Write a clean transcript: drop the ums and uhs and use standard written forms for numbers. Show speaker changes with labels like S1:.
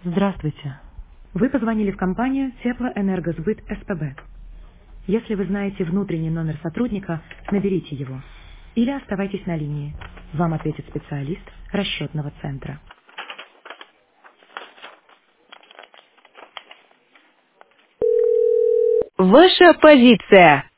S1: Здравствуйте. Вы позвонили в компанию Теплоэнергосбыт СПБ. Если вы знаете внутренний номер сотрудника, наберите его. Или оставайтесь на линии. Вам ответит специалист расчетного центра.
S2: Ваша позиция.